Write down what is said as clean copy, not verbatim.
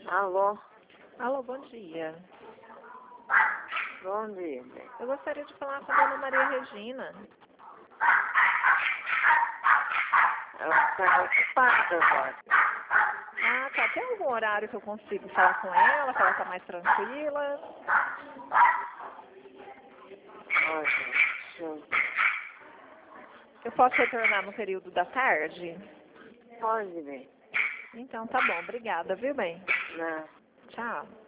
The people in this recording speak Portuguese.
Alô? Alô, bom dia. Bom dia, bem. Eu gostaria de falar com a dona Maria Regina. Ela está ocupada agora. Ah, tá. Tem algum horário que eu consigo falar com ela, que ela tá mais tranquila? Olha, deixa eu... Eu posso retornar no período da tarde? Pode, bem. Então tá bom, obrigada, viu, bem? Não. Tchau.